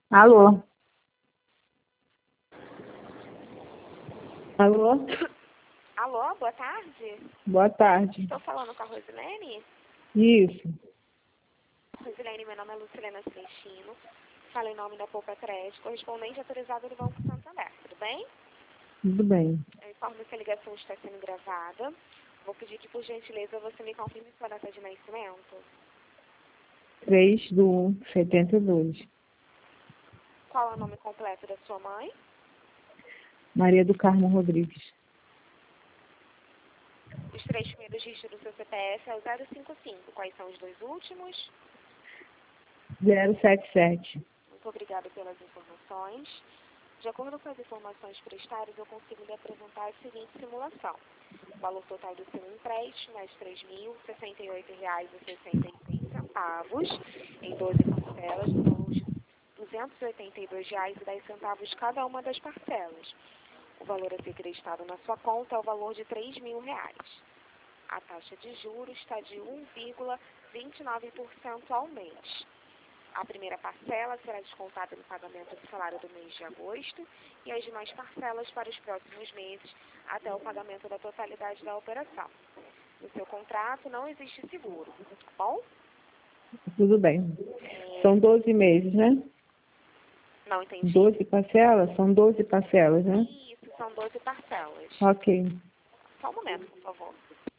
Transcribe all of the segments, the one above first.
Alô? Alô? Alô, boa tarde. Boa tarde. Estou falando com a Rosilene. Isso. Rosilene, meu nome é Lucilena Celestino. Falo em nome da Poupa Crédito, correspondente autorizado do Banco Santander. Tudo bem? Tudo bem. Eu informo que a ligação está sendo gravada. Vou pedir que, por gentileza, você me confirme sua data de nascimento. 3/1/72. Qual é o nome completo da sua mãe? Maria do Carmo Rodrigues. Os 3 primeiros dígitos do seu CPF é o 055. Quais são os 2 últimos? 077. Muito obrigada pelas informações. De acordo com as informações prestadas, eu consigo lhe apresentar a seguinte simulação. O valor total do seu empréstimo é de R$ 3.068,66 em 12 parcelas, no valor de R$ 282,10 cada uma das parcelas. O valor a ser creditado na sua conta é o valor de R$ 3.000. A taxa de juros está de 1,29% ao mês. A primeira parcela será descontada no pagamento do salário do mês de agosto e as demais parcelas para os próximos meses até o pagamento da totalidade da operação. No seu contrato não existe seguro, tá bom? Tudo bem. São 12 meses, né? Não entendi. 12 parcelas? São 12 parcelas, né? Isso, são 12 parcelas. Ok. Só um momento, por favor.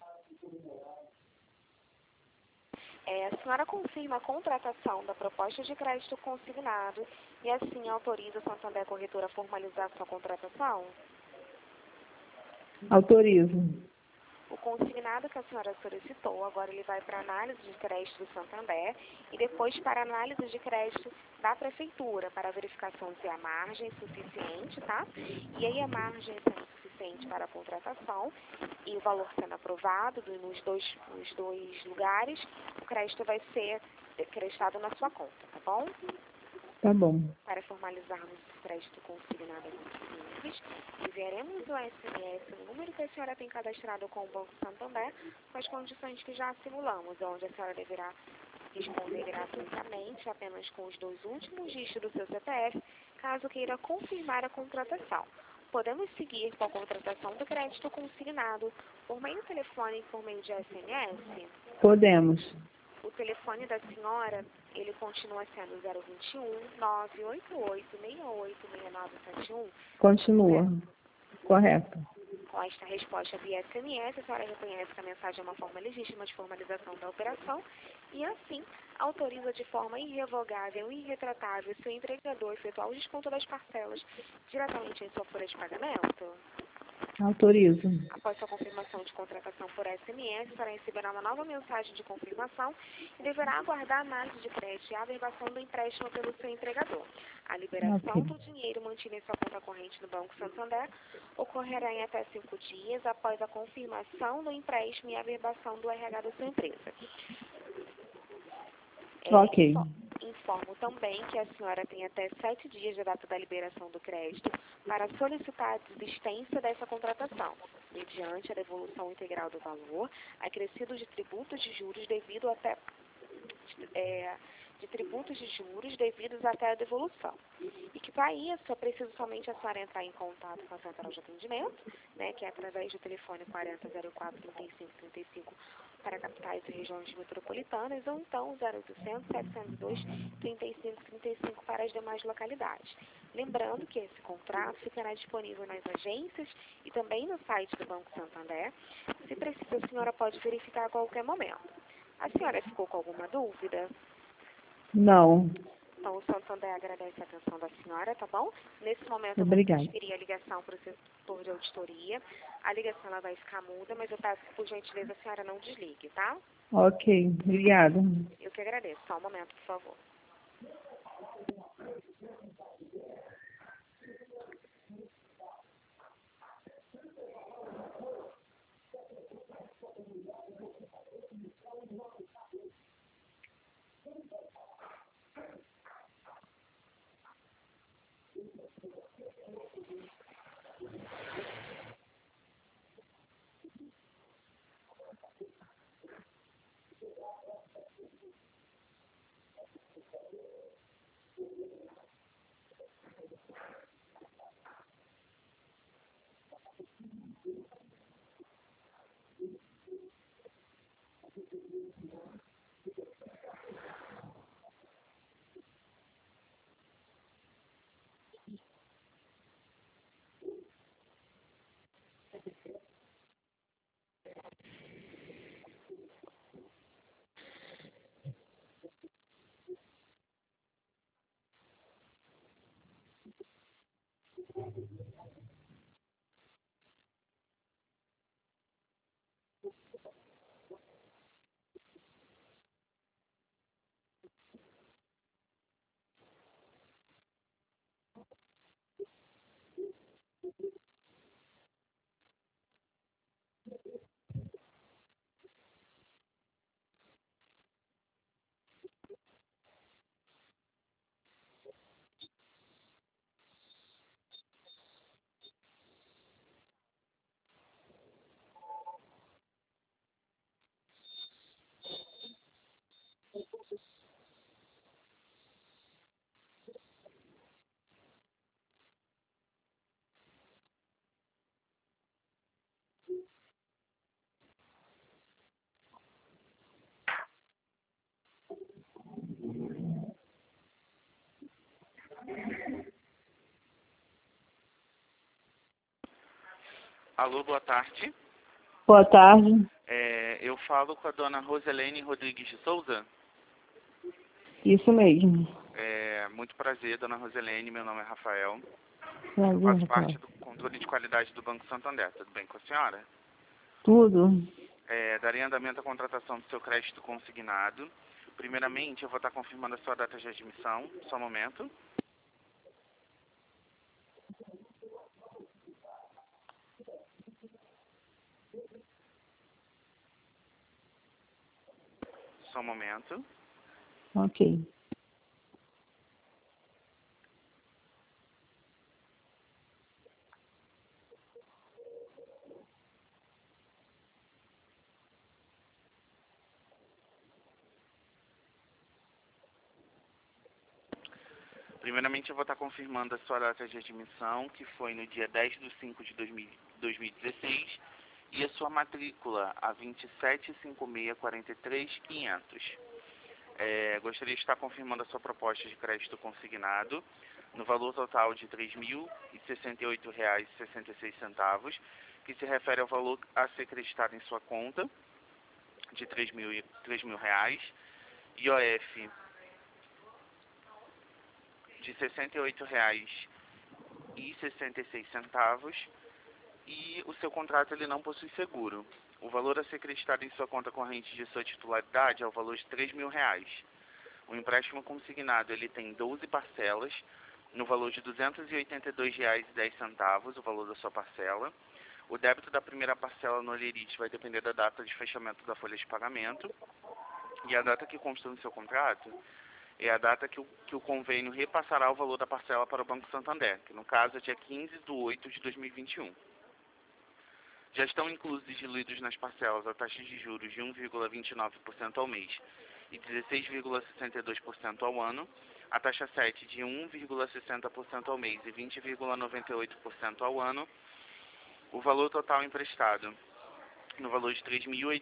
A senhora confirma a contratação da proposta de crédito consignado e assim autoriza a Santander Corretora a formalizar sua contratação? Autorizo. O consignado que a senhora solicitou, agora ele vai para a análise de crédito do Santander e depois para a análise de crédito da Prefeitura, para a verificação se há margem suficiente, tá? E aí a margem sendo suficiente para a contratação e o valor sendo aprovado nos dois lugares, o crédito vai ser creditado na sua conta, tá bom? Tá bom. Para formalizarmos o crédito consignado é muito simples, enviaremos o SMS no número que a senhora tem cadastrado com o Banco Santander, com as condições que já simulamos, onde a senhora deverá responder gratuitamente apenas com os 2 últimos dígitos do seu CPF, caso queira confirmar a contratação. Podemos seguir com a contratação do crédito consignado por meio telefônico e por meio de SMS? Podemos. O telefone da senhora, ele continua sendo 021 988 68 6971. Continua. Correto. Com esta resposta via SMS, a senhora reconhece que a mensagem é uma forma legítima de formalização da operação e, assim, autoriza de forma irrevogável e irretratável seu entregador a efetuar o desconto das parcelas diretamente em sua folha de pagamento? Autorizo. Após sua confirmação de contratação por SMS, a senhora receberá uma nova mensagem de confirmação e deverá aguardar a análise de crédito e a averbação do empréstimo pelo seu entregador. A liberação do dinheiro mantido em sua conta corrente no Banco Santander ocorrerá em até 5 dias após a confirmação do empréstimo e a averbação do RH da sua empresa. Ok. Informo também que a senhora tem até 7 dias da data da liberação do crédito para solicitar a desistência dessa contratação, mediante a devolução integral do valor, acrescido de tributos de juros devidos até a devolução. E que para isso é preciso somente a senhora entrar em contato com a central de atendimento, né, que é através do telefone 4004-3535 para capitais e regiões metropolitanas, ou então 0800-702-3535 para as demais localidades. Lembrando que esse contrato ficará disponível nas agências e também no site do Banco Santander. Se precisa, a senhora pode verificar a qualquer momento. A senhora ficou com alguma dúvida? Não. Então, o Santander agradece a atenção da senhora, tá bom? Nesse momento, Obrigada. eu vou transferir a ligação para o setor de auditoria. A ligação ela vai ficar muda, mas eu peço que, por gentileza, a senhora não desligue, tá? Ok. Obrigada. Eu que agradeço. Só um momento, por favor. Alô, boa tarde. Boa tarde. Eu falo com a dona Roselene Rodrigues de Souza. Isso mesmo. Muito prazer, dona Roselene. Meu nome é Rafael. Prazer, Eu faço Rafael. parte do controle de qualidade do Banco Santander. Tudo bem com a senhora? Tudo. Darei andamento à contratação do seu crédito consignado. Primeiramente, eu vou estar confirmando a sua data de admissão. Só um momento. Só um momento. Ok. Primeiramente, eu vou estar confirmando a sua data de admissão, que foi no dia 10/5/2016, e a sua matrícula, a 275643.500. Gostaria de estar confirmando a sua proposta de crédito consignado, no valor total de R$ 3.068,66, que se refere ao valor a ser creditado em sua conta, de R$ 3.000, IOF de R$ 68,66, e o seu contrato ele não possui seguro. O valor a ser creditado em sua conta corrente de sua titularidade é o valor de R$ 3.000. O empréstimo consignado ele tem 12 parcelas, no valor de R$ 282,10, o valor da sua parcela. O débito da primeira parcela no Olerite vai depender da data de fechamento da folha de pagamento, e a data que consta no seu contrato é a data que o convênio repassará o valor da parcela para o Banco Santander, que no caso é dia 15/8/2021. Já estão inclusos e diluídos nas parcelas a taxa de juros de 1,29% ao mês e 16,62% ao ano, a taxa 7 de 1,60% ao mês e 20,98% ao ano, o valor total emprestado no valor de R$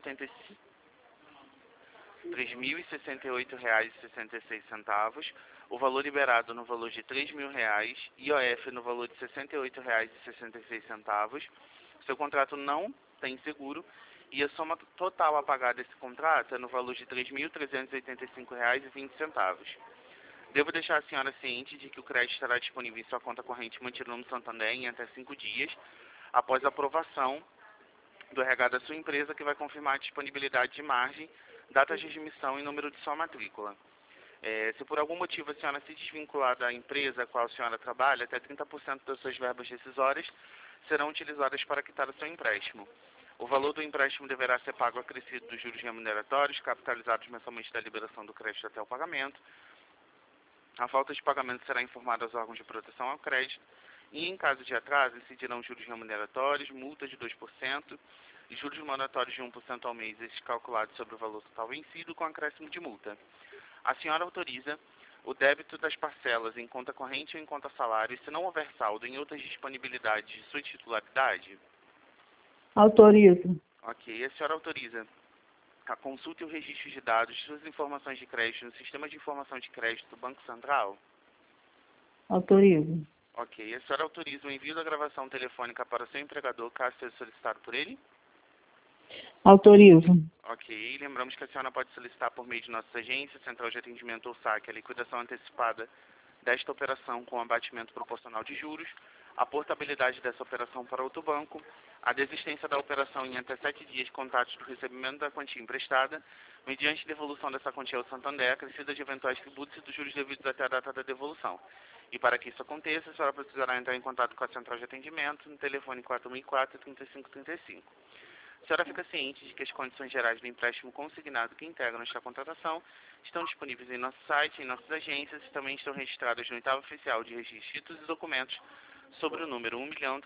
3.068,66, o valor liberado no valor de R$ 3.000, IOF no valor de R$ 68,66. Seu contrato não tem seguro e a soma total a pagar desse contrato é no valor de R$ 3.385,20. Devo deixar a senhora ciente de que o crédito estará disponível em sua conta corrente mantida no Santander em até 5 dias, após a aprovação do RH da sua empresa, que vai confirmar a disponibilidade de margem, data de admissão e número de sua matrícula. Se por algum motivo a senhora se desvincular da empresa a qual a senhora trabalha, até 30% das suas verbas decisórias serão utilizadas para quitar o seu empréstimo. O valor do empréstimo deverá ser pago acrescido dos juros remuneratórios, capitalizados mensalmente da liberação do crédito até o pagamento. A falta de pagamento será informada aos órgãos de proteção ao crédito e, em caso de atraso, incidirão juros remuneratórios, multa de 2% e juros mandatórios de 1% ao mês, esses calculados sobre o valor total vencido com acréscimo de multa. A senhora autoriza o débito das parcelas em conta corrente ou em conta salário, e se não houver saldo em outras disponibilidades de sua titularidade? Autorizo. Ok. A senhora autoriza a consulta e o registro de dados de suas informações de crédito no Sistema de Informação de Crédito do Banco Central? Autorizo. Ok. A senhora autoriza o envio da gravação telefônica para o seu empregador, caso seja solicitado por ele? Autorizo. Ok. Lembramos que a senhora pode solicitar por meio de nossas agências, central de atendimento ou saque, a liquidação antecipada desta operação com abatimento proporcional de juros, a portabilidade dessa operação para outro banco, a desistência da operação em até 7 dias contados do recebimento da quantia emprestada, mediante devolução dessa quantia ao Santander, acrescida de eventuais tributos e dos juros devidos até a data da devolução. E para que isso aconteça, a senhora precisará entrar em contato com a central de atendimento no telefone 4004-3535. A senhora fica ciente de que as condições gerais do empréstimo consignado que integram esta contratação estão disponíveis em nosso site, em nossas agências, e também estão registradas no oitavo oficial de registro de títulos e documentos sobre o número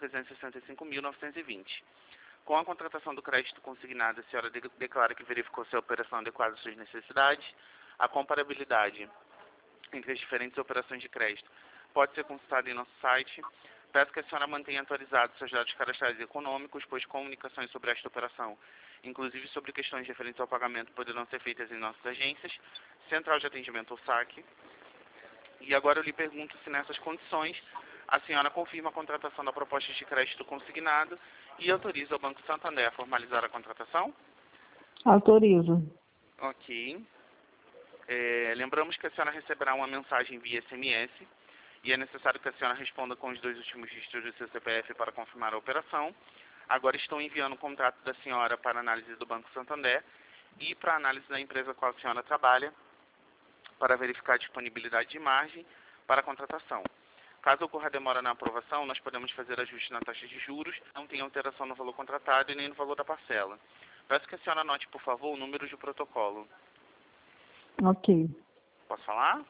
1.365.920. Com a contratação do crédito consignado, a senhora declara que verificou se a operação adequada às suas necessidades, A comparabilidade entre as diferentes operações de crédito pode ser consultada em nosso site. Peço que a senhora mantenha atualizados seus dados cadastrais e econômicos, pois comunicações sobre esta operação, inclusive sobre questões referentes ao pagamento, poderão ser feitas em nossas agências, Central de Atendimento ou SAC. E agora eu lhe pergunto se nessas condições a senhora confirma a contratação da proposta de crédito consignado e autoriza o Banco Santander a formalizar a contratação? Autorizo. Ok. Lembramos que a senhora receberá uma mensagem via SMS e é necessário que a senhora responda com os 2 últimos dígitos do seu CPF para confirmar a operação. Agora estou enviando o contrato da senhora para análise do Banco Santander e para análise da empresa com a senhora trabalha, para verificar a disponibilidade de margem para a contratação. Caso ocorra demora na aprovação, nós podemos fazer ajuste na taxa de juros, não tem alteração no valor contratado e nem no valor da parcela. Peço que a senhora anote, por favor, o número de protocolo. Ok. Posso falar?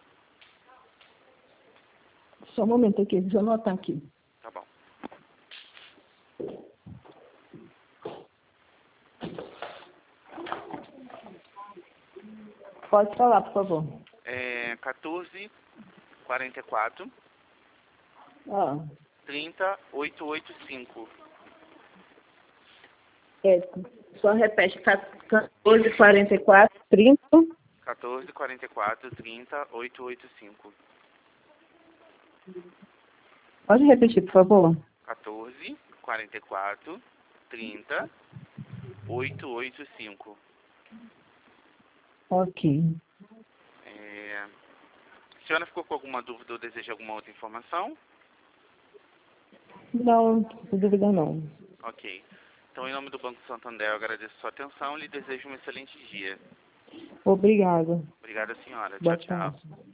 Só um momento aqui, deixa eu anotar aqui. Tá bom. Pode falar, por favor. 1444 30 885. Só repete, 1444 30. 1444 30 885. Pode repetir, por favor? 1444 30 885. Ok. A senhora ficou com alguma dúvida ou deseja alguma outra informação? Não, sem dúvida não. Ok. Então, em nome do Banco Santander, eu agradeço a sua atenção e lhe desejo um excelente dia. Obrigada. Obrigada, senhora. Boa Tchau, tchau. tarde.